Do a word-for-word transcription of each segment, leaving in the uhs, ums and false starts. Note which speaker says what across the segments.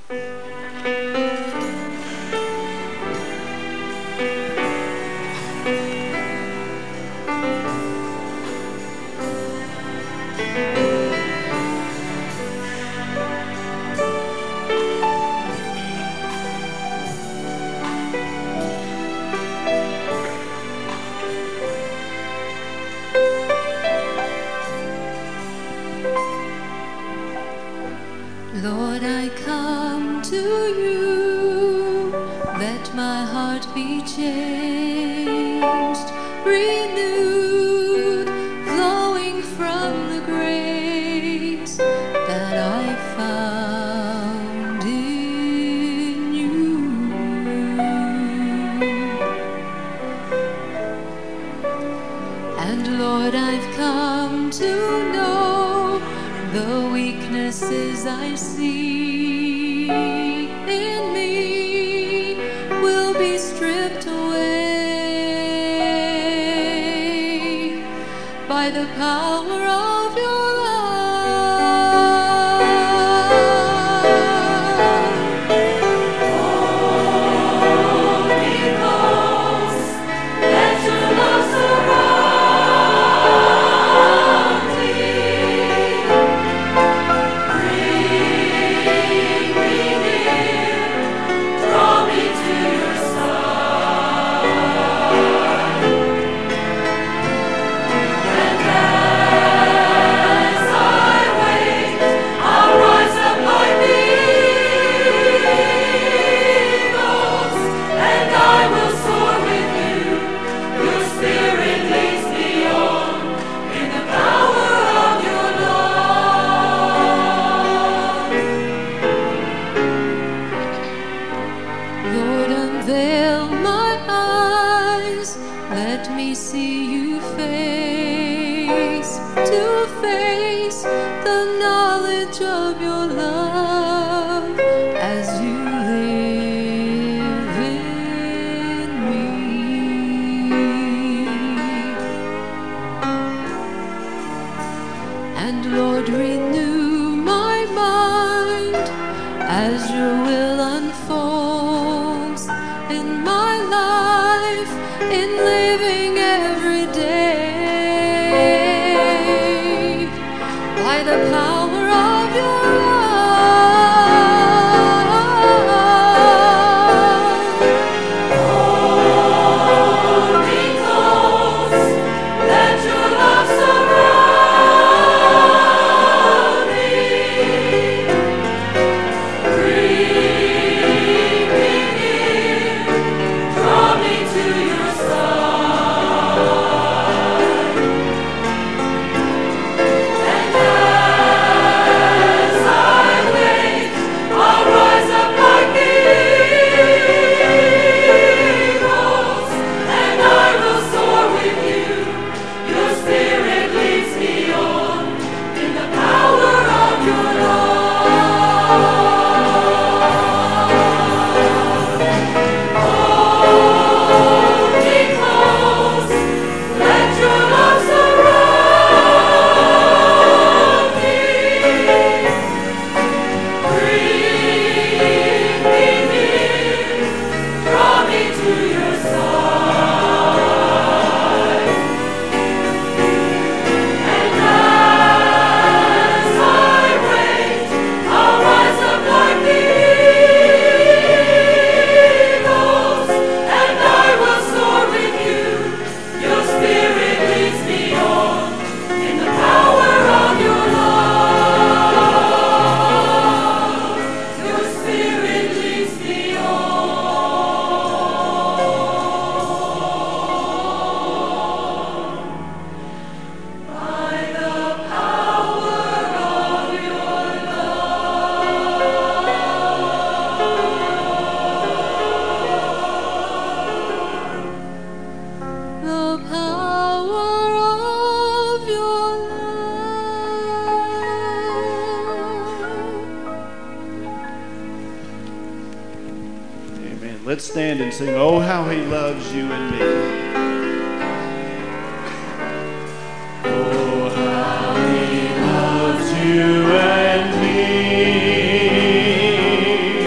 Speaker 1: Lord, I come to you, let my heart be changed, renewed, flowing from the grace that I found in you. And Lord, I've come to know the weaknesses I see in me will be stripped away by the power of your Holy Ghost, let your love surround me. Unveil my eyes, let me see you face to face, the knowledge of your love as you live in me. And Lord, renew my mind as your will unfolds in my life, in living every day, by the power of your love. Holy Ghost, let your love surround me. Bring me near, draw me to your side. And as I wait, I'll rise up like eagles, and I will soar with you. Your spirit leads me on in the power of your love. Holy Ghost, let your love surround me. Bring me near, draw me to your side. And as I wait, I'll rise up like eagles, and I will soar with you. Your spirit leads me on in the power of your love. Your spirit leads me on by the power of your love. The power of your love.
Speaker 2: Amen. Let's stand and sing, "Oh, how he loves you and me." Oh, how he loves you and me.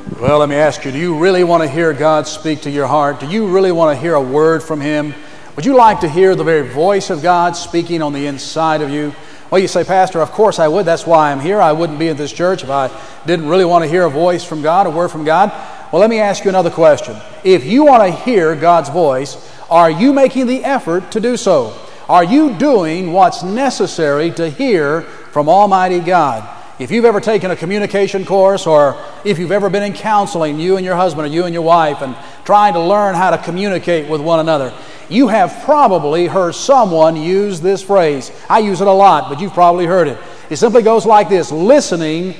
Speaker 3: Well, let me ask you, do you really want to hear God speak to your heart? Do you really want to hear a word from Him? Would you like to hear the very voice of God speaking on the inside of you? Well, you say, Pastor, of course I would. That's why I'm here. I wouldn't be in this church if I didn't really want to hear a voice from God, a word from God. Well, let me ask you another question. If you want to hear God's voice, are you making the effort to do so? Are you doing what's necessary to hear from Almighty God? If you've ever taken a communication course, or if you've ever been in counseling, you and your husband or you and your wife, and trying to learn how to communicate with one another, you have probably heard someone use this phrase. I use it a lot, but you've probably heard it. It simply goes like this: listening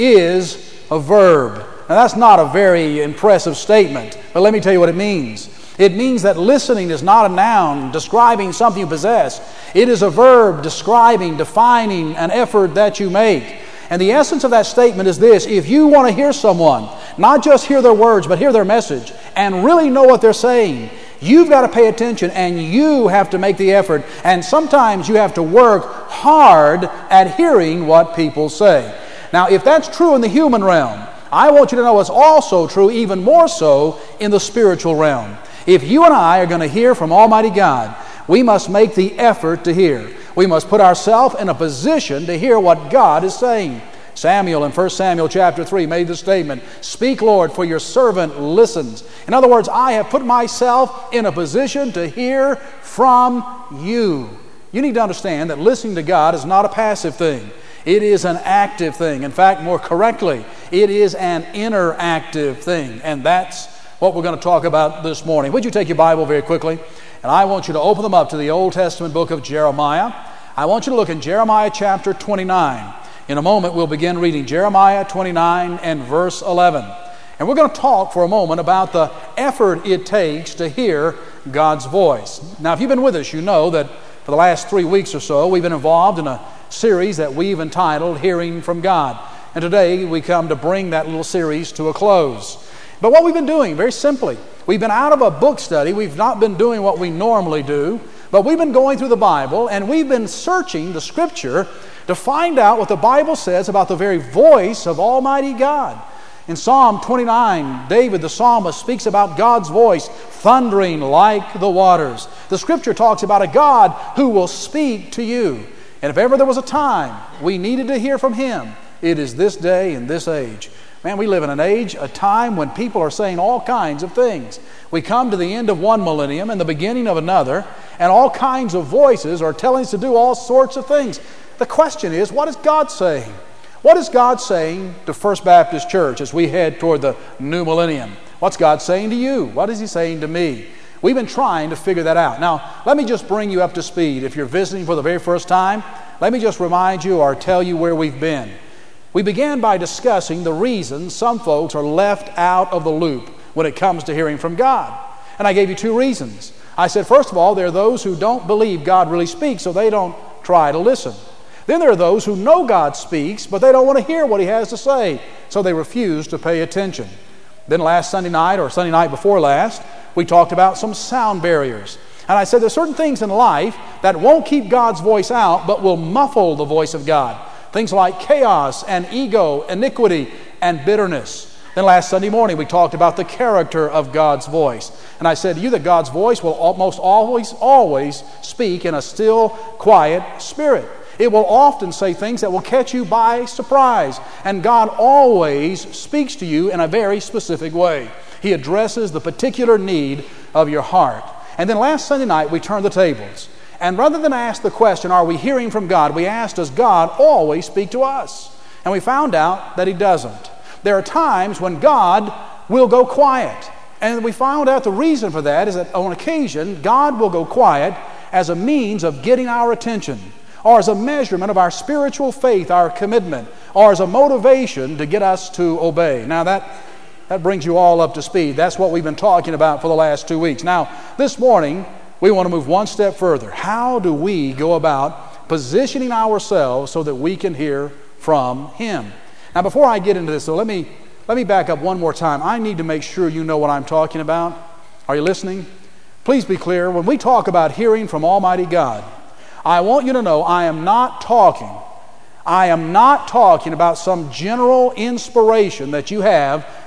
Speaker 3: is a verb. Now, that's not a very impressive statement, but let me tell you what it means. It means that listening is not a noun describing something you possess. It is a verb describing, defining an effort that you make. And the essence of that statement is this: if you want to hear someone, not just hear their words, but hear their message, and really know what they're saying, you've got to pay attention, and you have to make the effort. And sometimes you have to work hard at hearing what people say. Now, if that's true in the human realm, I want you to know it's also true, even more so, in the spiritual realm. If you and I are going to hear from Almighty God, we must make the effort to hear. We must put ourselves in a position to hear what God is saying. Samuel in First Samuel chapter three made the statement, "Speak, Lord, for your servant listens." In other words, I have put myself in a position to hear from you. You need to understand that listening to God is not a passive thing. It is an active thing. In fact, more correctly, it is an interactive thing. And that's what we're going to talk about this morning. Would you take your Bible very quickly? And I want you to open them up to the Old Testament book of Jeremiah. I want you to look in Jeremiah chapter twenty-nine. In a moment, we'll begin reading Jeremiah twenty-nine and verse eleven. And we're going to talk for a moment about the effort it takes to hear God's voice. Now, if you've been with us, you know that for the last three weeks or so, we've been involved in a series that we've entitled Hearing from God. And today, we come to bring that little series to a close. But what we've been doing, very simply, we've been out of a book study. We've not been doing what we normally do, but we've been going through the Bible, and we've been searching the Scripture to find out what the Bible says about the very voice of Almighty God. In Psalm twenty-nine, David the psalmist speaks about God's voice thundering like the waters. The Scripture talks about a God who will speak to you. And if ever there was a time we needed to hear from Him, it is this day and this age. Man, we live in an age, a time when people are saying all kinds of things. We come to the end of one millennium and the beginning of another, and all kinds of voices are telling us to do all sorts of things. The question is, what is God saying? What is God saying to First Baptist Church as we head toward the new millennium? What's God saying to you? What is He saying to me? We've been trying to figure that out. Now, let me just bring you up to speed. If you're visiting for the very first time, let me just remind you or tell you where we've been. We began by discussing the reasons some folks are left out of the loop when it comes to hearing from God. And I gave you two reasons. I said, first of all, there are those who don't believe God really speaks, so they don't try to listen. Then there are those who know God speaks, but they don't want to hear what He has to say, so they refuse to pay attention. Then last Sunday night, or Sunday night before last, we talked about some sound barriers. And I said there's certain things in life that won't keep God's voice out, but will muffle the voice of God. Things like chaos and ego, iniquity and bitterness. Then last Sunday morning we talked about the character of God's voice. And I said to you that God's voice will almost always, always speak in a still, quiet spirit. It will often say things that will catch you by surprise. And God always speaks to you in a very specific way. He addresses the particular need of your heart. And then last Sunday night we turned the tables. And rather than ask the question, are we hearing from God? We asked, does God always speak to us? And we found out that He doesn't. There are times when God will go quiet. And we found out the reason for that is that on occasion, God will go quiet as a means of getting our attention, or as a measurement of our spiritual faith, our commitment, or as a motivation to get us to obey. Now that, that brings you all up to speed. That's what we've been talking about for the last two weeks. Now, this morning, we want to move one step further. How do we go about positioning ourselves so that we can hear from Him? Now, before I get into this, so let me let me back up one more time. I need to make sure you know what I'm talking about. Are you listening? Please be clear. When we talk about hearing from Almighty God, I want you to know I am not talking. I am not talking about some general inspiration that you have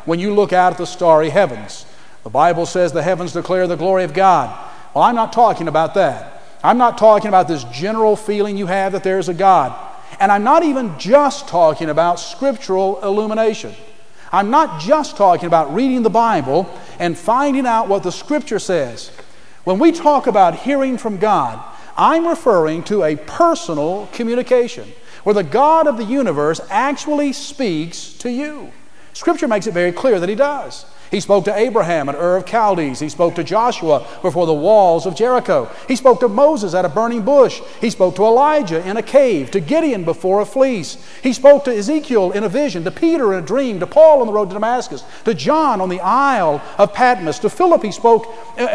Speaker 3: when you look out at the starry heavens. The Bible says the heavens declare the glory of God. Well, I'm not talking about that. I'm not talking about this general feeling you have that there's a God. And I'm not even just talking about scriptural illumination. I'm not just talking about reading the Bible and finding out what the Scripture says. When we talk about hearing from God, I'm referring to a personal communication where the God of the universe actually speaks to you. Scripture makes it very clear that He does. He spoke to Abraham at Ur of Chaldees. He spoke to Joshua before the walls of Jericho. He spoke to Moses at a burning bush. He spoke to Elijah in a cave, to Gideon before a fleece. He spoke to Ezekiel in a vision, to Peter in a dream, to Paul on the road to Damascus, to John on the Isle of Patmos, to Philip he spoke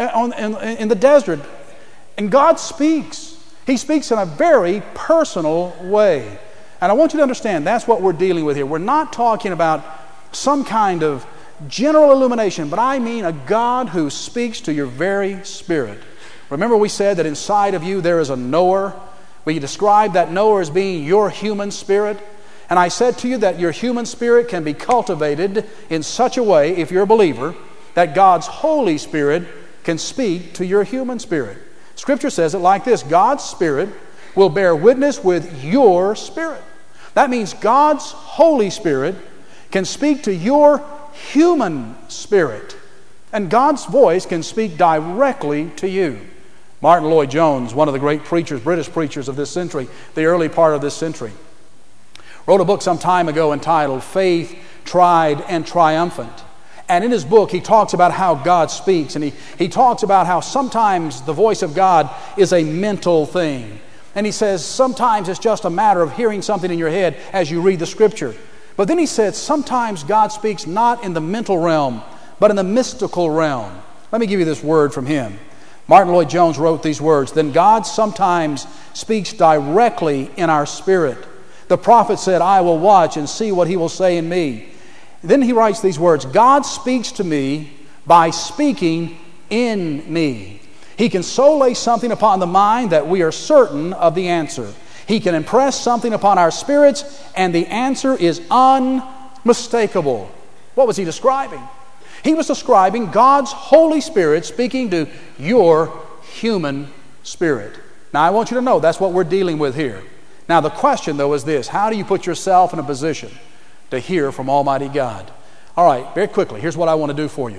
Speaker 3: in the desert. And God speaks. He speaks in a very personal way. And I want you to understand that's what we're dealing with here. We're not talking about some kind of general illumination, but I mean a God who speaks to your very spirit. Remember we said that inside of you there is a knower. We described that knower as being your human spirit. And I said to you that your human spirit can be cultivated in such a way, if you're a believer, that God's Holy Spirit can speak to your human spirit. Scripture says it like this: God's Spirit will bear witness with your spirit. That means God's Holy Spirit can speak to your human spirit, and God's voice can speak directly to you. Martin Lloyd-Jones, one of the great preachers, British preachers of this century, the early part of this century, wrote a book some time ago entitled Faith, Tried and Triumphant. And in his book, he talks about how God speaks, and he, he talks about how sometimes the voice of God is a mental thing. And he says sometimes it's just a matter of hearing something in your head as you read the Scripture. But then he said sometimes God speaks not in the mental realm, but in the mystical realm. Let me give you this word from him. Martin Lloyd-Jones wrote these words: Then God sometimes speaks directly in our spirit. The prophet said, I will watch and see what He will say in me. Then he writes these words: God speaks to me by speaking in me. He can so lay something upon the mind that we are certain of the answer. He can impress something upon our spirits, and the answer is unmistakable. What was he describing? He was describing God's Holy Spirit speaking to your human spirit. Now, I want you to know that's what we're dealing with here. Now, the question, though, is this: how do you put yourself in a position to hear from Almighty God? All right, very quickly, here's what I want to do for you.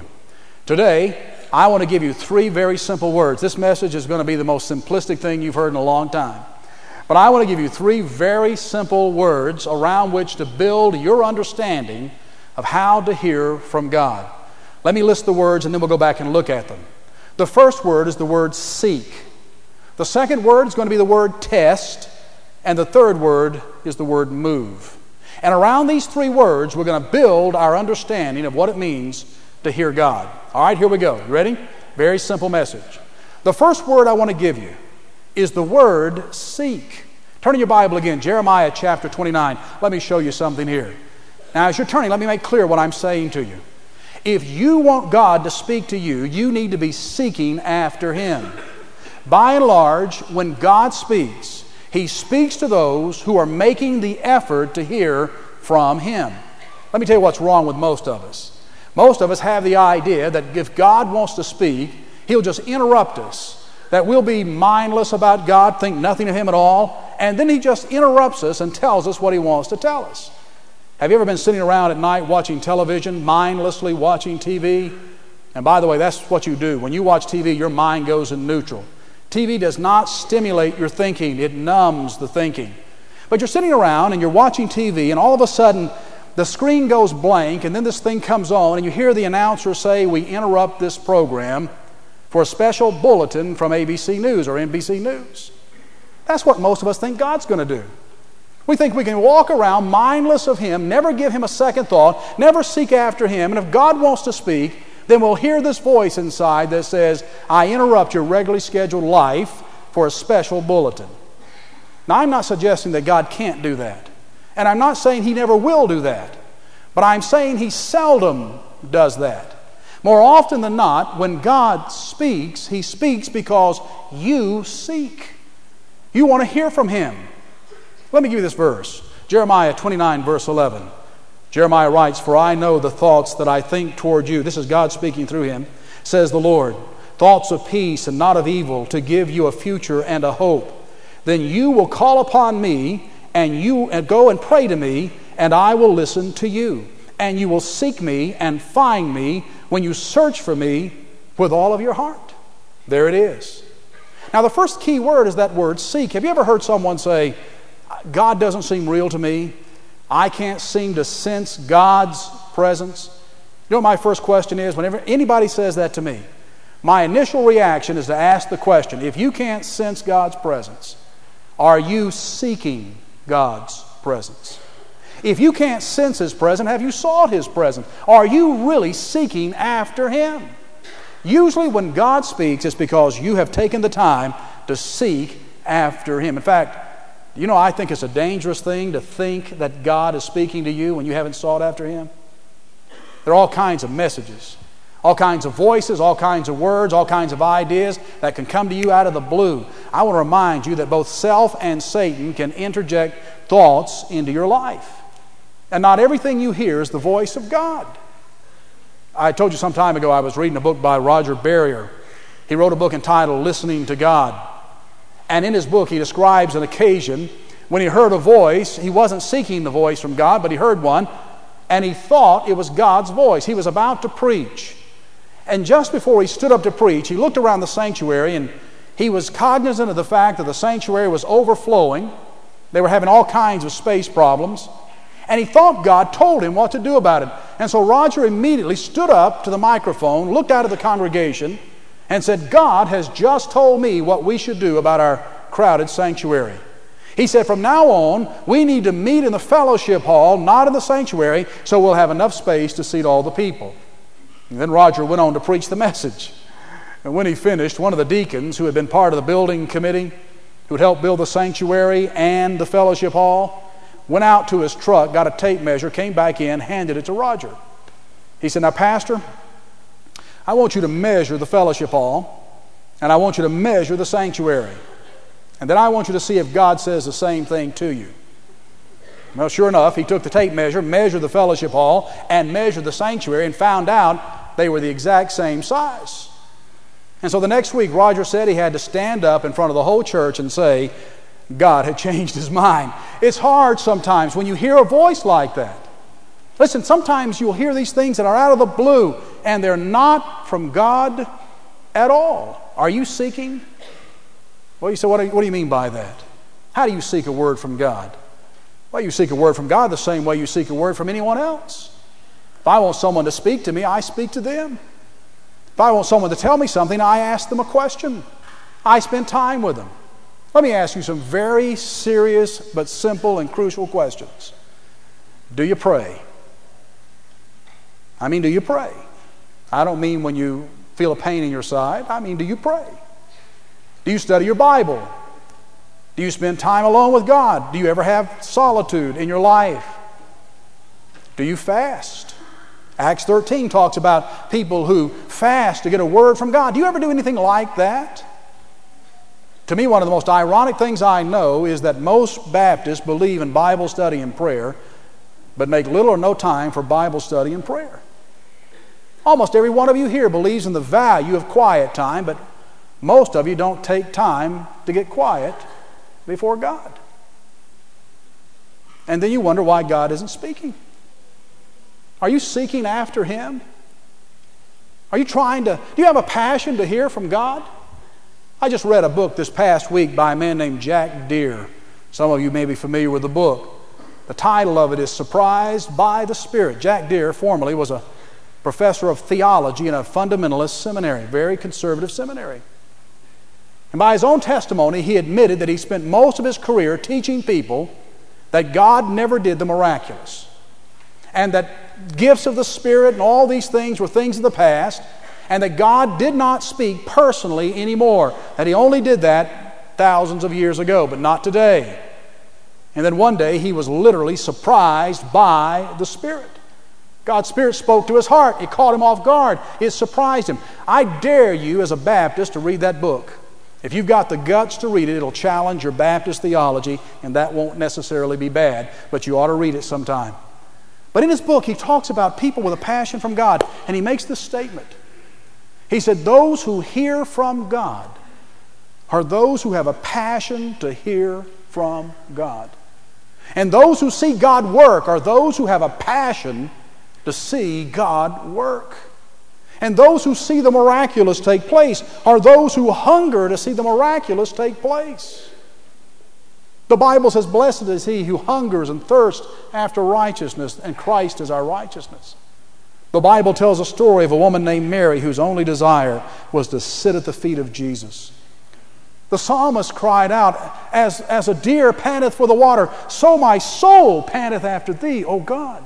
Speaker 3: Today, I want to give you three very simple words. This message is going to be the most simplistic thing you've heard in a long time. But I want to give you three very simple words around which to build your understanding of how to hear from God. Let me list the words and then we'll go back and look at them. The first word is the word seek. The second word is going to be the word test. And the third word is the word move. And around these three words, we're going to build our understanding of what it means to hear God. All right, here we go. You ready? Very simple message. The first word I want to give you is the word seek. Turn in your Bible again, Jeremiah chapter twenty-nine. Let me show you something here. Now, as you're turning, let me make clear what I'm saying to you. If you want God to speak to you, you need to be seeking after Him. By and large, when God speaks, He speaks to those who are making the effort to hear from Him. Let me tell you what's wrong with most of us. Most of us have the idea that if God wants to speak, He'll just interrupt us. That we'll be mindless about God, think nothing of Him at all, and then He just interrupts us and tells us what He wants to tell us. Have you ever been sitting around at night watching television, mindlessly watching T V? And by the way, that's what you do. When you watch T V, your mind goes in neutral. T V does not stimulate your thinking. It numbs the thinking. But you're sitting around and you're watching T V, and all of a sudden the screen goes blank, and then this thing comes on, and you hear the announcer say, we interrupt this program for a special bulletin from A B C News or N B C News. That's what most of us think God's going to do. We think we can walk around mindless of Him, never give Him a second thought, never seek after Him, and if God wants to speak, then we'll hear this voice inside that says, I interrupt your regularly scheduled life for a special bulletin. Now, I'm not suggesting that God can't do that, and I'm not saying He never will do that, but I'm saying He seldom does that. More often than not, when God speaks, He speaks because you seek. You want to hear from Him. Let me give you this verse. Jeremiah twenty-nine, verse eleven. Jeremiah writes, "For I know the thoughts that I think toward you." This is God speaking through him. Says the Lord, "Thoughts of peace and not of evil, to give you a future and a hope. Then you will call upon me, and you and go and pray to me, and I will listen to you. And you will seek me and find me when you search for me with all of your heart." There it is. Now the first key word is that word seek. Have you ever heard someone say, "God doesn't seem real to me. I can't seem to sense God's presence"? You know what my first question is? Whenever anybody says that to me, my initial reaction is to ask the question, if you can't sense God's presence, are you seeking God's presence? If you can't sense His presence, have you sought His presence? Are you really seeking after Him? Usually when God speaks, it's because you have taken the time to seek after Him. In fact, you know, I think it's a dangerous thing to think that God is speaking to you when you haven't sought after Him. There are all kinds of messages, all kinds of voices, all kinds of words, all kinds of ideas that can come to you out of the blue. I want to remind you that both self and Satan can interject thoughts into your life. And not everything you hear is the voice of God. I told you some time ago I was reading a book by Roger Barrier. He wrote a book entitled Listening to God. And in his book he describes an occasion when he heard a voice. He wasn't seeking the voice from God, but he heard one, and he thought it was God's voice. He was about to preach. And just before he stood up to preach, he looked around the sanctuary, and he was cognizant of the fact that the sanctuary was overflowing. They were having all kinds of space problems. And he thought God told him what to do about it. And so Roger immediately stood up to the microphone, looked out at the congregation, and said, "God has just told me what we should do about our crowded sanctuary." He said, "From now on, we need to meet in the fellowship hall, not in the sanctuary, so we'll have enough space to seat all the people." And then Roger went on to preach the message. And when he finished, one of the deacons who had been part of the building committee, who had helped build the sanctuary and the fellowship hall, went out to his truck, got a tape measure, came back in, handed it to Roger. He said, "Now, Pastor, I want you to measure the fellowship hall, and I want you to measure the sanctuary. And then I want you to see if God says the same thing to you." Well, sure enough, he took the tape measure, measured the fellowship hall, and measured the sanctuary, and found out they were the exact same size. And so the next week, Roger said he had to stand up in front of the whole church and say, God had changed his mind. It's hard sometimes when you hear a voice like that. Listen, sometimes you'll hear these things that are out of the blue, and they're not from God at all. Are you seeking? Well, you say, what do you, what do you mean by that? How do you seek a word from God? Well, you seek a word from God the same way you seek a word from anyone else. If I want someone to speak to me, I speak to them. If I want someone to tell me something, I ask them a question. I spend time with them. Let me ask you some very serious but simple and crucial questions. Do you pray? I mean, do you pray? I don't mean when you feel a pain in your side. I mean, do you pray? Do you study your Bible? Do you spend time alone with God? Do you ever have solitude in your life? Do you fast? Acts thirteen talks about people who fast to get a word from God. Do you ever do anything like that? To me, one of the most ironic things I know is that most Baptists believe in Bible study and prayer, but make little or no time for Bible study and prayer. Almost every one of you here believes in the value of quiet time, but most of you don't take time to get quiet before God. And then you wonder why God isn't speaking. Are you seeking after Him? Are you trying to, do you have a passion to hear from God? I just read a book this past week by a man named Jack Deere. Some of you may be familiar with the book. The title of it is Surprised by the Spirit. Jack Deere formerly was a professor of theology in a fundamentalist seminary, very conservative seminary. And by his own testimony, he admitted that he spent most of his career teaching people that God never did the miraculous, and that gifts of the Spirit and all these things were things of the past, and that God did not speak personally anymore, that He only did that thousands of years ago, but not today. And then one day he was literally surprised by the Spirit. God's Spirit spoke to his heart. It caught him off guard. It surprised him. I dare you as a Baptist to read that book. If you've got the guts to read it, it'll challenge your Baptist theology, and that won't necessarily be bad, but you ought to read it sometime. But in his book, he talks about people with a passion from God, and he makes this statement. He said, those who hear from God are those who have a passion to hear from God. And those who see God work are those who have a passion to see God work. And those who see the miraculous take place are those who hunger to see the miraculous take place. The Bible says, blessed is he who hungers and thirsts after righteousness, and Christ is our righteousness. The Bible tells a story of a woman named Mary whose only desire was to sit at the feet of Jesus. The psalmist cried out, as, as a deer panteth for the water, so my soul panteth after thee, O God.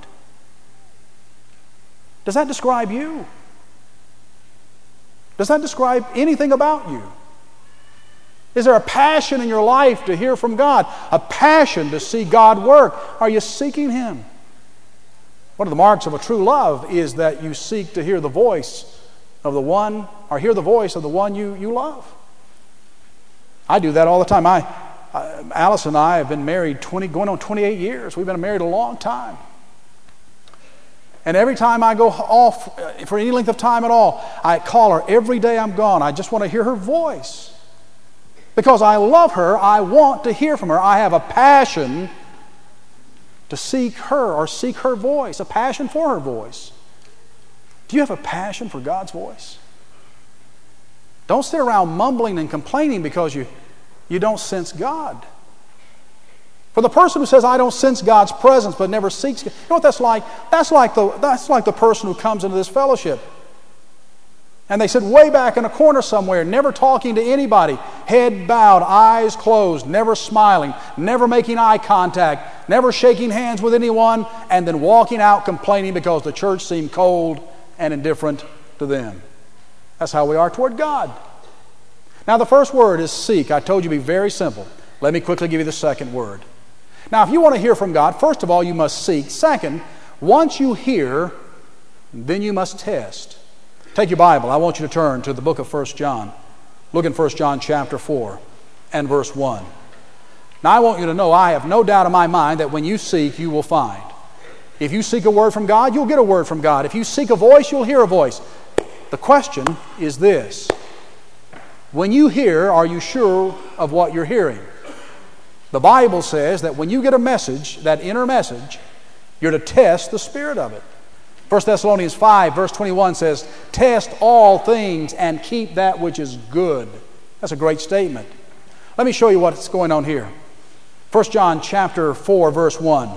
Speaker 3: Does that describe you? Does that describe anything about you? Is there a passion in your life to hear from God? A passion to see God work? Are you seeking Him? One of the marks of a true love is that you seek to hear the voice of the one, or hear the voice of the one you, you love. I do that all the time. I, I, Alice and I have been married twenty, going on twenty-eight years. We've been married a long time. And every time I go off for any length of time at all, I call her every day I'm gone. I just want to hear her voice. Because I love her, I want to hear from her. I have a passion to seek her or seek her voice, a passion for her voice. Do you have a passion for God's voice? Don't sit around mumbling and complaining because you, you don't sense God. For the person who says, I don't sense God's presence but never seeks God, you know what that's like? That's like the, that's like the person who comes into this fellowship and they sit way back in a corner somewhere, never talking to anybody, head bowed, eyes closed, never smiling, never making eye contact, never shaking hands with anyone, and then walking out complaining because the church seemed cold and indifferent to them. That's how we are toward God. Now the first word is seek. I told you it'd be very simple. Let me quickly give you the second word. Now if you want to hear from God, first of all you must seek. Second, once you hear, then you must test. Take your Bible. I want you to turn to the book of First John. Look in First John chapter four and verse one. Now I want you to know I have no doubt in my mind that when you seek, you will find. If you seek a word from God, you'll get a word from God. If you seek a voice, you'll hear a voice. The question is this: when you hear, are you sure of what you're hearing? The Bible says that when you get a message, that inner message, you're to test the spirit of it. First Thessalonians five verse twenty-one says, test all things and keep that which is good. That's a great statement. Let me show you what's going on here. First John chapter four verse one.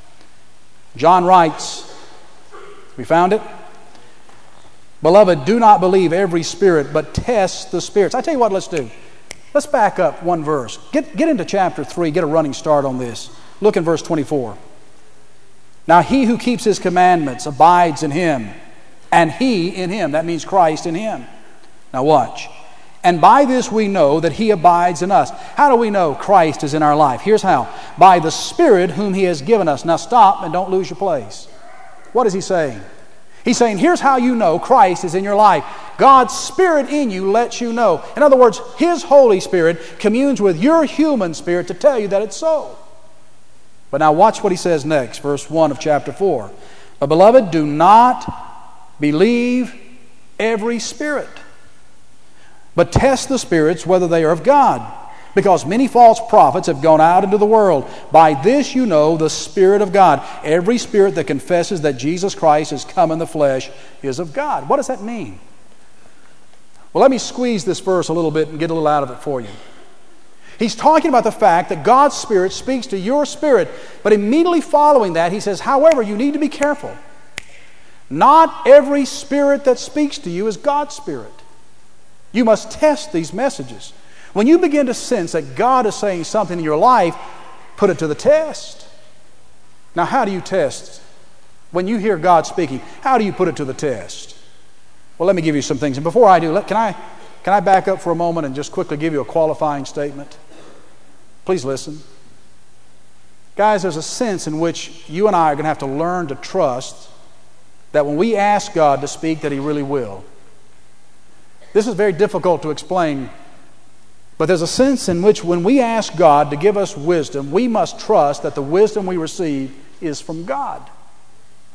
Speaker 3: John writes, we found it? Beloved, do not believe every spirit, but test the spirits. I tell you what, let's do. Let's back up one verse. Get, get into chapter three, get a running start on this. Look in verse twenty-four. Now he who keeps his commandments abides in him, and he in him. That means Christ in him. Now watch. And by this we know that he abides in us. How do we know Christ is in our life? Here's how. By the Spirit whom he has given us. Now stop and don't lose your place. What is he saying? He's saying, here's how you know Christ is in your life. God's Spirit in you lets you know. In other words, His Holy Spirit communes with your human spirit to tell you that it's so. But now watch what he says next, verse one of chapter four. But beloved, do not believe every spirit, but test the spirits whether they are of God, because many false prophets have gone out into the world. By this you know the Spirit of God. Every spirit that confesses that Jesus Christ has come in the flesh is of God. What does that mean? Well, let me squeeze this verse a little bit and get a little out of it for you. He's talking about the fact that God's Spirit speaks to your spirit, but immediately following that, he says, however, you need to be careful. Not every spirit that speaks to you is God's Spirit. You must test these messages. When you begin to sense that God is saying something in your life, put it to the test. Now, how do you test? When you hear God speaking, how do you put it to the test? Well, let me give you some things. And before I do, can I, can I back up for a moment and just quickly give you a qualifying statement? Please listen. Guys, there's a sense in which you and I are going to have to learn to trust that when we ask God to speak, that He really will. This is very difficult to explain, but there's a sense in which when we ask God to give us wisdom, we must trust that the wisdom we receive is from God.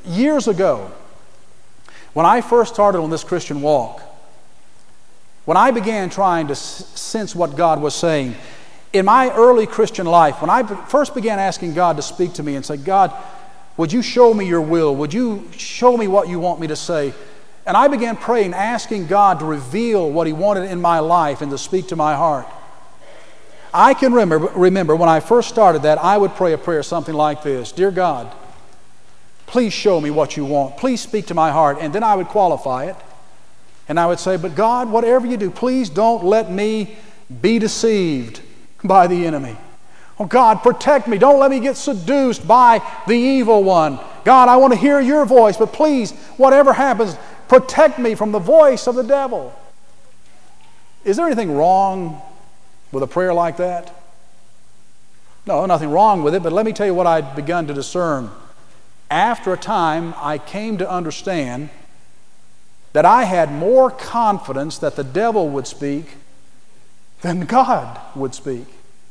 Speaker 3: years ago, when I first started on this Christian walk, when I began trying to sense what God was saying, in my early Christian life, when I first began asking God to speak to me and say, God, would you show me your will? Would you show me what you want me to say? And I began praying, asking God to reveal what He wanted in my life and to speak to my heart. I can remember, remember when I first started that, I would pray a prayer something like this: Dear God, please show me what you want. Please speak to my heart. And then I would qualify it. And I would say, but God, whatever you do, please don't let me be deceived by the enemy. Oh God, protect me. Don't let me get seduced by the evil one. God, I want to hear your voice, but please, whatever happens, protect me from the voice of the devil. Is there anything wrong with a prayer like that? No, nothing wrong with it, but let me tell you what I'd begun to discern. After a time, I came to understand that I had more confidence that the devil would speak than God would speak.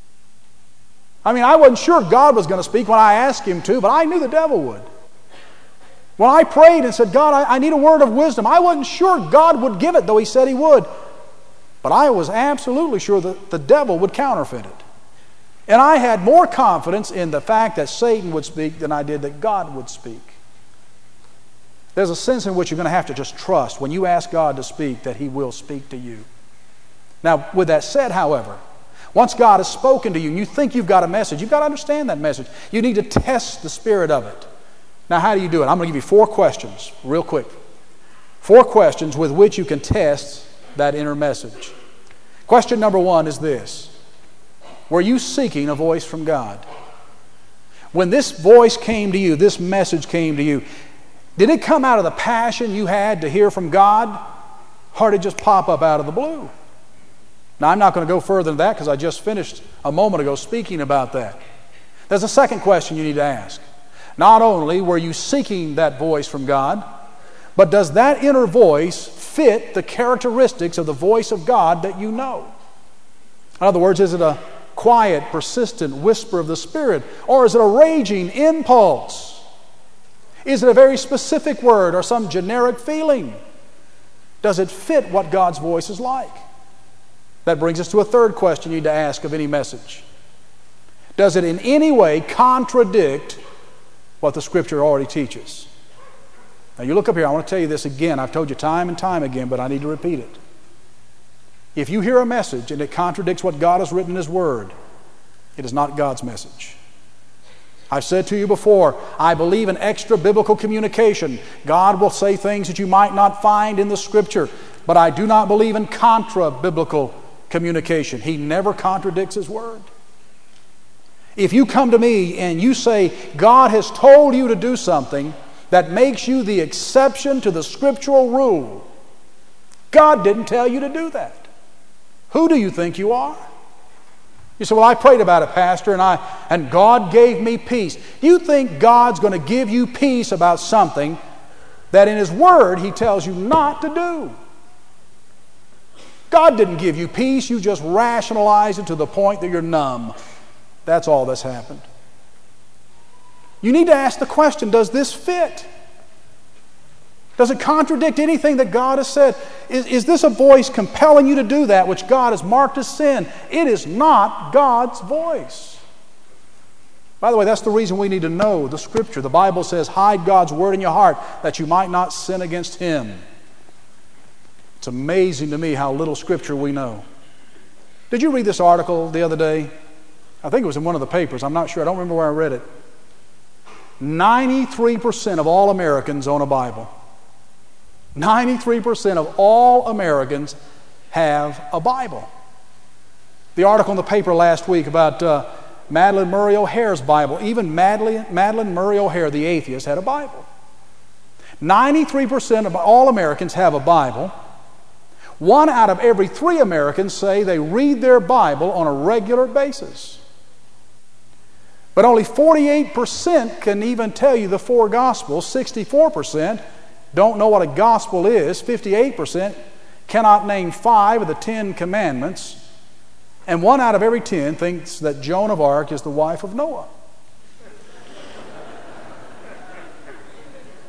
Speaker 3: I mean, I wasn't sure God was going to speak when I asked Him to, but I knew the devil would. When I prayed and said, God, I, I need a word of wisdom, I wasn't sure God would give it, though He said He would. But I was absolutely sure that the devil would counterfeit it. And I had more confidence in the fact that Satan would speak than I did that God would speak. There's a sense in which you're going to have to just trust when you ask God to speak that He will speak to you. Now, with that said, however, once God has spoken to you and you think you've got a message, you've got to understand that message. You need to test the spirit of it. Now, how do you do it? I'm going to give you four questions real quick. Four questions with which you can test that inner message. Question number one is this: were you seeking a voice from God? When this voice came to you, this message came to you, did it come out of the passion you had to hear from God, or did it just pop up out of the blue? Now, I'm not going to go further than that because I just finished a moment ago speaking about that. There's a second question you need to ask. Not only were you seeking that voice from God, but does that inner voice fit the characteristics of the voice of God that you know? In other words, is it a quiet, persistent whisper of the Spirit, or is it a raging impulse? Is it a very specific word or some generic feeling? Does it fit what God's voice is like? That brings us to a third question you need to ask of any message. Does it in any way contradict what the Scripture already teaches? Now you look up here, I want to tell you this again. I've told you time and time again, but I need to repeat it. If you hear a message and it contradicts what God has written in His Word, it is not God's message. I've said to you before, I believe in extra-biblical communication. God will say things that you might not find in the Scripture, but I do not believe in contra-biblical communication. He never contradicts His Word. If you come to me and you say, God has told you to do something that makes you the exception to the scriptural rule, God didn't tell you to do that. Who do you think you are? You say, well, I prayed about it, Pastor, and I and God gave me peace. You think God's going to give you peace about something that in His Word He tells you not to do? God didn't give you peace. You just rationalize it to the point that you're numb. That's all that's happened. You need to ask the question, does this fit? Does it contradict anything that God has said? Is, is this a voice compelling you to do that which God has marked as sin? It is not God's voice. By the way, that's the reason we need to know the Scripture. The Bible says, hide God's Word in your heart that you might not sin against Him. It's amazing to me how little Scripture we know. Did you read this article the other day? I think it was in one of the papers. I'm not sure. I don't remember where I read it. ninety-three percent of all Americans own a Bible. ninety-three percent of all Americans have a Bible. The article in the paper last week about uh, Madalyn Murray O'Hair's Bible, even Madalyn, Madalyn Murray O'Hair, the atheist, had a Bible. ninety-three percent of all Americans have a Bible. One out of every three Americans say they read their Bible on a regular basis. But only forty-eight percent can even tell you the four Gospels. sixty-four percent don't know what a gospel is. fifty-eight percent cannot name five of the Ten Commandments. And one out of every ten thinks that Joan of Arc is the wife of Noah.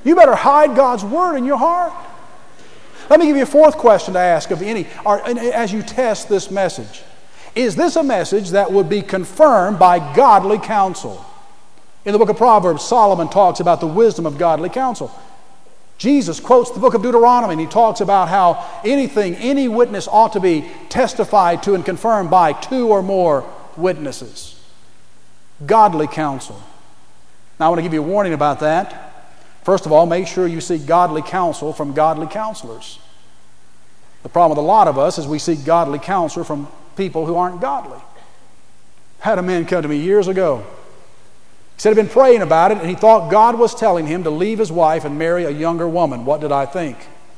Speaker 3: You better hide God's Word in your heart. Let me give you a fourth question to ask of any, or as you test this message. Is this a message that would be confirmed by godly counsel? In the book of Proverbs, Solomon talks about the wisdom of godly counsel. Jesus quotes the book of Deuteronomy, and he talks about how anything, any witness ought to be testified to and confirmed by two or more witnesses. Godly counsel. Now I want to give you a warning about that. First of all, make sure you seek godly counsel from godly counselors. The problem with a lot of us is we seek godly counsel from people who aren't godly. I had a man come to me years ago. He said he'd been praying about it, and he thought God was telling him to leave his wife and marry a younger woman. What did I think?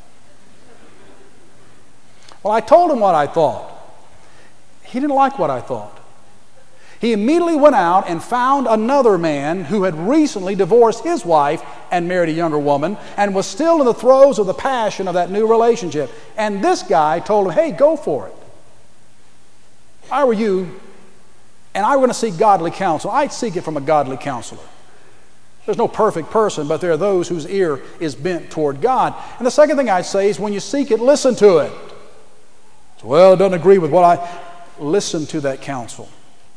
Speaker 3: Well, I told him what I thought. He didn't like what I thought. He immediately went out and found another man who had recently divorced his wife and married a younger woman and was still in the throes of the passion of that new relationship. And this guy told him, hey, go for it. If I were you, and I were going to seek godly counsel, I'd seek it from a godly counselor. There's no perfect person, but there are those whose ear is bent toward God. And the second thing I'd say is when you seek it, listen to it. So, well, it doesn't agree with what I... Listen to that counsel.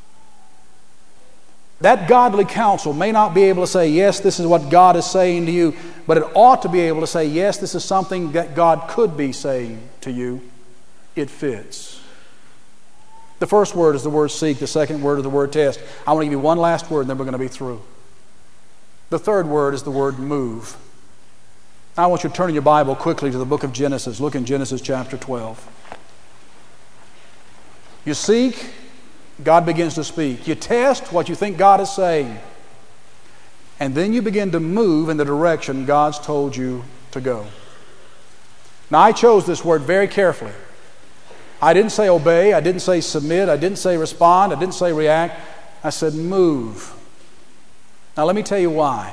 Speaker 3: That godly counsel may not be able to say, yes, this is what God is saying to you, but it ought to be able to say, yes, this is something that God could be saying to you. It fits. The first word is the word seek. The second word is the word test. I want to give you one last word, and then we're going to be through. The third word is the word move. Now I want you to turn in your Bible quickly to the book of Genesis. Look in Genesis chapter twelve. You seek, God begins to speak. You test what you think God is saying. And then you begin to move in the direction God's told you to go. Now I chose this word very carefully. I didn't say obey, I didn't say submit, I didn't say respond, I didn't say react. I said move. Now let me tell you why.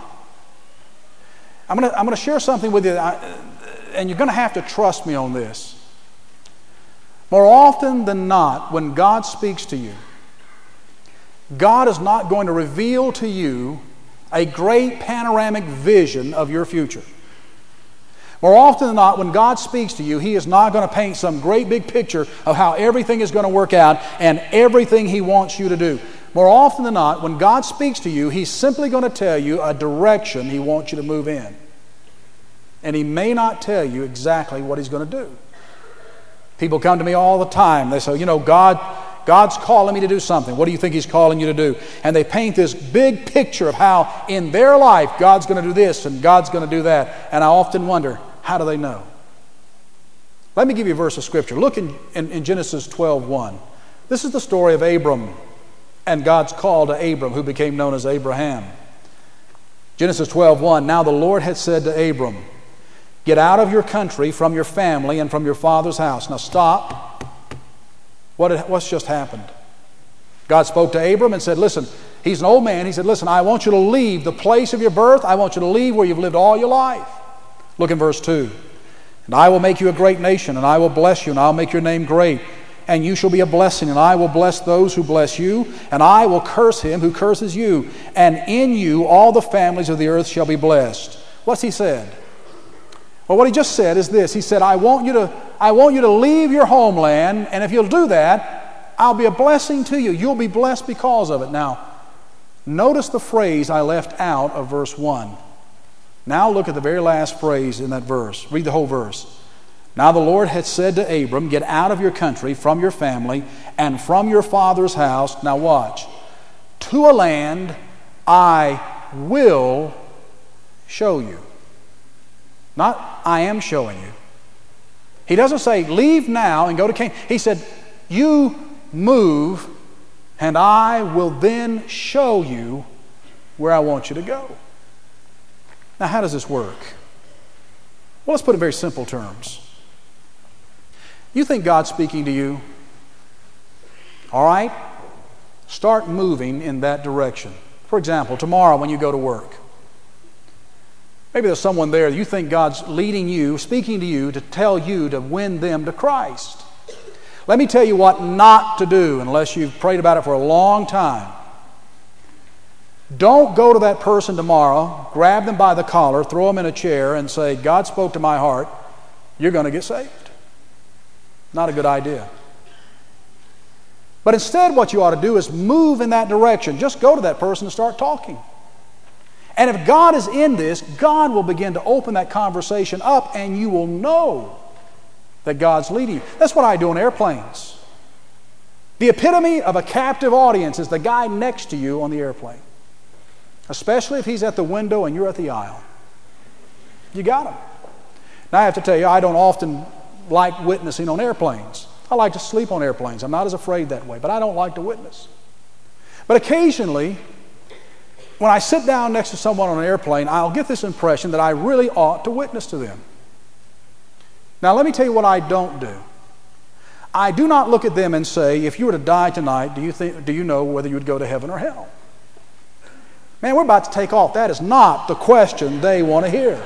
Speaker 3: I'm going to, I'm going to share something with you, I, and you're going to have to trust me on this. More often than not, when God speaks to you, God is not going to reveal to you a great panoramic vision of your future. More often than not, when God speaks to you, He is not going to paint some great big picture of how everything is going to work out and everything He wants you to do. More often than not, when God speaks to you, He's simply going to tell you a direction He wants you to move in. And He may not tell you exactly what He's going to do. People come to me all the time. They say, you know, God, God's calling me to do something. What do you think He's calling you to do? And they paint this big picture of how in their life God's going to do this and God's going to do that. And I often wonder, how do they know? Let me give you a verse of Scripture. Look in, in, in Genesis twelve one. This is the story of Abram and God's call to Abram, who became known as Abraham. Genesis twelve one. Now the Lord had said to Abram, get out of your country, from your family, and from your father's house. Now stop. What had, what's just happened? God spoke to Abram and said, listen, he's an old man. He said, listen, I want you to leave the place of your birth. I want you to leave where you've lived all your life. Look in verse two. And I will make you a great nation, and I will bless you, and I'll make your name great. And you shall be a blessing, and I will bless those who bless you, and I will curse him who curses you. And in you all the families of the earth shall be blessed. What's he said? Well, what he just said is this. He said, I want you to, I want you to leave your homeland, and if you'll do that, I'll be a blessing to you. You'll be blessed because of it. Now, notice the phrase I left out of verse one. Now look at the very last phrase in that verse. Read the whole verse. Now the Lord had said to Abram, get out of your country, from your family, and from your father's house. Now watch. To a land I will show you. Not, I am showing you. He doesn't say, leave now and go to Canaan. He said, you move, and I will then show you where I want you to go. Now, how does this work? Well, let's put it in very simple terms. You think God's speaking to you? All right? Start moving in that direction. For example, tomorrow when you go to work, maybe there's someone there you think God's leading you, speaking to you to tell you to win them to Christ. Let me tell you what not to do unless you've prayed about it for a long time. Don't go to that person tomorrow, grab them by the collar, throw them in a chair, and say, God spoke to my heart, you're going to get saved. Not a good idea. But instead, what you ought to do is move in that direction. Just go to that person and start talking. And if God is in this, God will begin to open that conversation up, and you will know that God's leading you. That's what I do on airplanes. The epitome of a captive audience is the guy next to you on the airplane. Especially if he's at the window and you're at the aisle. You got him. Now I have to tell you, I don't often like witnessing on airplanes. I like to sleep on airplanes. I'm not as afraid that way, but I don't like to witness. But occasionally, when I sit down next to someone on an airplane, I'll get this impression that I really ought to witness to them. Now let me tell you what I don't do. I do not look at them and say, if you were to die tonight, do you think, do you know whether you would go to heaven or hell? Man, we're about to take off. That is not the question they want to hear.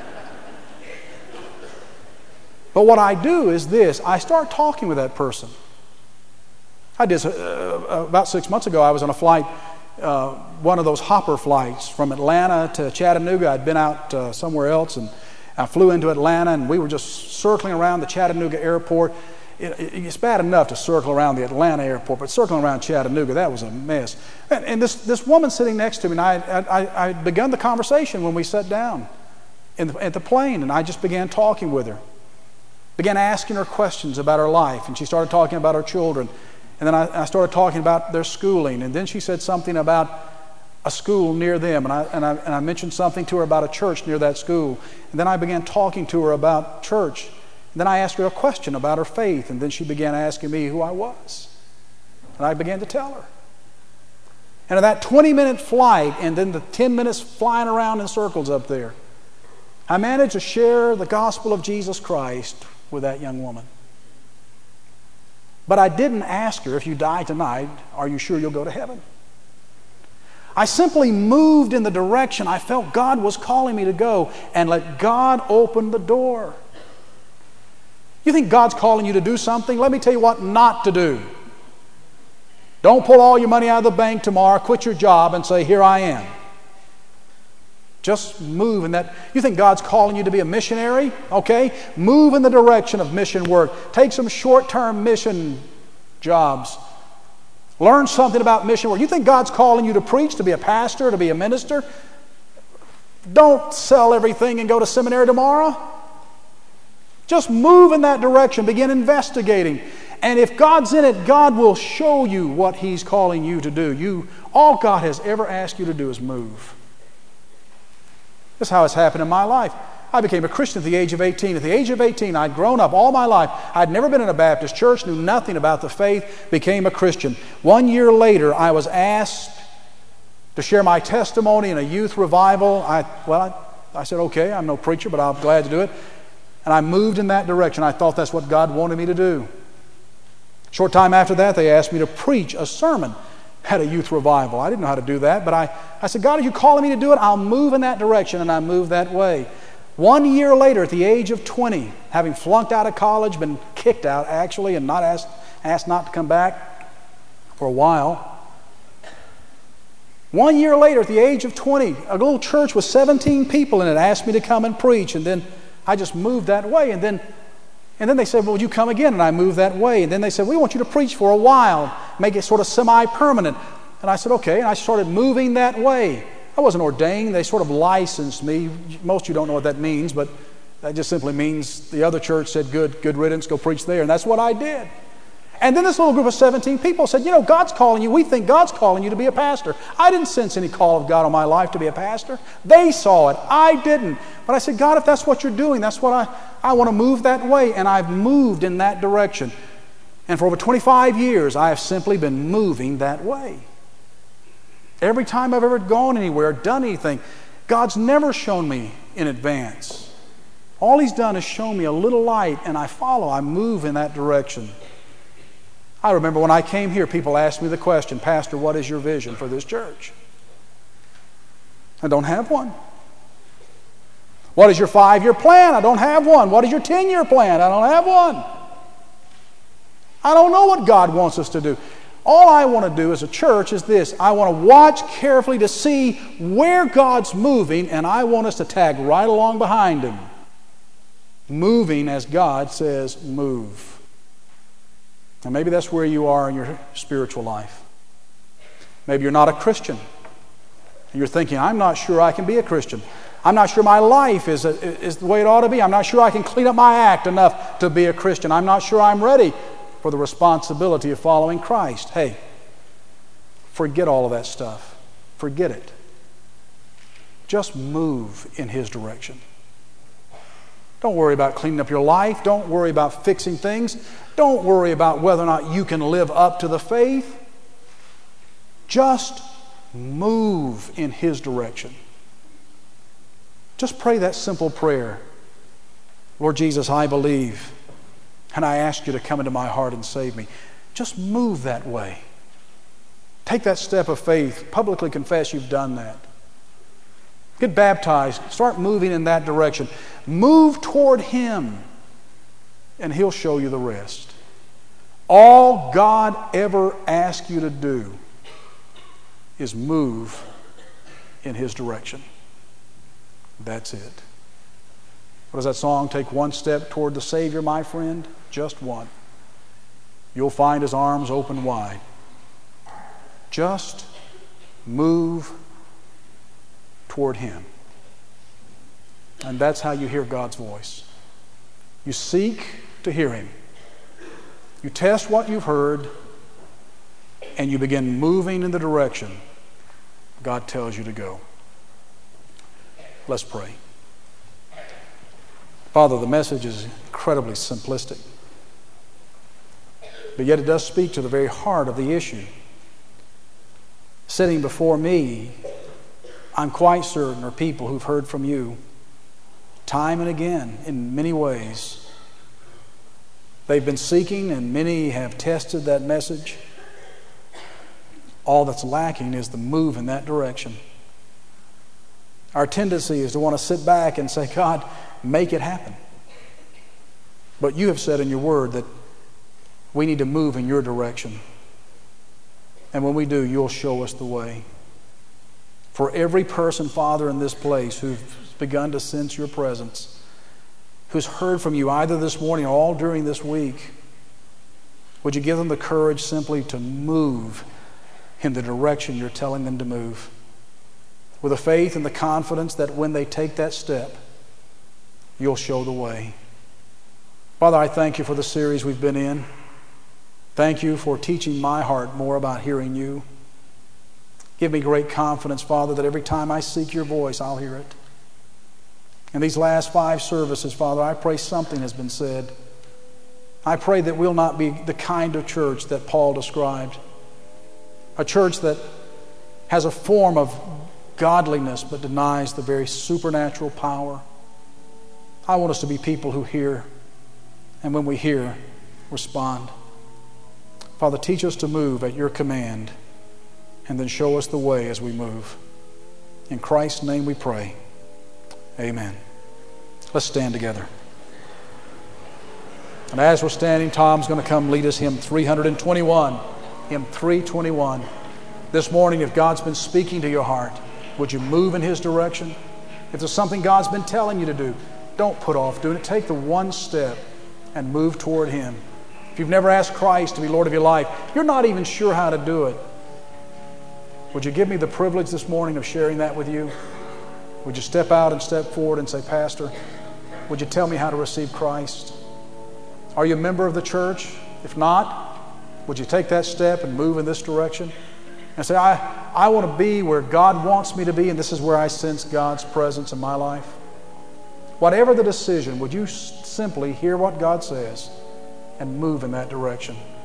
Speaker 3: But what I do is this. I start talking with that person. I did, uh, about six months ago, I was on a flight, uh, one of those hopper flights from Atlanta to Chattanooga. I'd been out uh, somewhere else, and I flew into Atlanta, and we were just circling around the Chattanooga airport. It, it, it's bad enough to circle around the Atlanta airport, but circling around Chattanooga, that was a mess. And, and this, this woman sitting next to me, and I, I, I had begun the conversation when we sat down in the, at the plane, and I just began talking with her. Began asking her questions about her life, and she started talking about her children. And then I, I started talking about their schooling, and then she said something about a school near them, and I, and, I, and I mentioned something to her about a church near that school. And then I began talking to her about church. And then I asked her a question about her faith, and then she began asking me who I was. And I began to tell her. And in that twenty-minute flight, and then the ten minutes flying around in circles up there, I managed to share the gospel of Jesus Christ with that young woman. But I didn't ask her, if you die tonight, are you sure you'll go to heaven? I simply moved in the direction I felt God was calling me to go, and let God open the door. You think God's calling you to do something? Let me tell you what not to do. Don't pull all your money out of the bank tomorrow, quit your job, and say, here I am. Just move in that. You think God's calling you to be a missionary? Okay, move in the direction of mission work. Take some short-term mission jobs. Learn something about mission work. You think God's calling you to preach, to be a pastor, to be a minister? Don't sell everything and go to seminary tomorrow. Just move in that direction. Begin investigating. And if God's in it, God will show you what He's calling you to do. You, all God has ever asked you to do is move. That's how it's happened in my life. I became a Christian at the age of eighteen. At the age of eighteen, I'd grown up all my life. I'd never been in a Baptist church, knew nothing about the faith, became a Christian. One year later, I was asked to share my testimony in a youth revival. I, well, I, I said, okay, I'm no preacher, but I'm glad to do it. And I moved in that direction. I thought that's what God wanted me to do. Short time after that, they asked me to preach a sermon at a youth revival. I didn't know how to do that, but I, I said, God, are you calling me to do it? I'll move in that direction, and I moved that way. One year later, at the age of twenty, having flunked out of college, been kicked out actually, and not asked, asked not to come back for a while. One year later, at the age of twenty, a little church with seventeen people in it asked me to come and preach, and then I just moved that way. And then, and then they said, well, would you come again? And I moved that way. And then they said, we want you to preach for a while, make it sort of semi-permanent. And I said, okay. And I started moving that way. I wasn't ordained. They sort of licensed me. Most of you don't know what that means, but that just simply means the other church said, good, good riddance, go preach there. And that's what I did. And then this little group of seventeen people said, you know, God's calling you. We think God's calling you to be a pastor. I didn't sense any call of God on my life to be a pastor. They saw it. I didn't. But I said, God, if that's what you're doing, that's what I, I want to move that way. And I've moved in that direction. And for over twenty-five years, I have simply been moving that way. Every time I've ever gone anywhere, done anything, God's never shown me in advance. All He's done is show me a little light, and I follow. I move in that direction. I remember when I came here, people asked me the question, Pastor, what is your vision for this church? I don't have one. What is your five-year plan? I don't have one. What is your ten-year plan? I don't have one. I don't know what God wants us to do. All I want to do as a church is this. I want to watch carefully to see where God's moving, and I want us to tag right along behind Him. Moving as God says, move. And maybe that's where you are in your spiritual life. Maybe you're not a Christian. And you're thinking, I'm not sure I can be a Christian. I'm not sure my life is, a, is the way it ought to be. I'm not sure I can clean up my act enough to be a Christian. I'm not sure I'm ready for the responsibility of following Christ. Hey, forget all of that stuff. Forget it. Just move in His direction. Don't worry about cleaning up your life. Don't worry about fixing things. Don't worry about whether or not you can live up to the faith. Just move in His direction. Just pray that simple prayer. Lord Jesus, I believe, and I ask you to come into my heart and save me. Just move that way. Take that step of faith. Publicly confess you've done that. Get baptized. Start moving in that direction. Move toward Him, and He'll show you the rest. All God ever asks you to do is move in His direction. That's it. What does that song? Take one step toward the Savior, my friend. Just one. You'll find His arms open wide. Just move toward Him. And that's how you hear God's voice. You seek to hear Him. You test what you've heard, and you begin moving in the direction God tells you to go. Let's pray. Father, the message is incredibly simplistic, but yet it does speak to the very heart of the issue. Sitting before me, I'm quite certain, are people who've heard from you time and again in many ways. They've been seeking, and many have tested that message. All that's lacking is the move in that direction. Our tendency is to want to sit back and say, God, make it happen. But you have said in your word that we need to move in your direction. And when we do, you'll show us the way. For every person, Father, in this place who's begun to sense your presence, who's heard from you either this morning or all during this week, would you give them the courage simply to move in the direction you're telling them to move, with the faith and the confidence that when they take that step, you'll show the way. Father, I thank you for the series we've been in. Thank you for teaching my heart more about hearing you. Give me great confidence, Father, that every time I seek your voice, I'll hear it. In these last five services, Father, I pray something has been said. I pray that we'll not be the kind of church that Paul described, a church that has a form of godliness but denies the very supernatural power. I want us to be people who hear, and when we hear, respond. Father, teach us to move at your command, and then show us the way as we move. In Christ's name we pray. Amen. Let's stand together. And as we're standing, Tom's going to come lead us hymn three twenty-one. Hymn three twenty-one. This morning, if God's been speaking to your heart, would you move in His direction? If there's something God's been telling you to do, don't put off doing it. Take the one step and move toward Him. If you've never asked Christ to be Lord of your life, you're not even sure how to do it. Would you give me the privilege this morning of sharing that with you? Would you step out and step forward and say, Pastor, would you tell me how to receive Christ? Are you a member of the church? If not, would you take that step and move in this direction? And say, I, I want to be where God wants me to be, and this is where I sense God's presence in my life. Whatever the decision, would you simply hear what God says and move in that direction?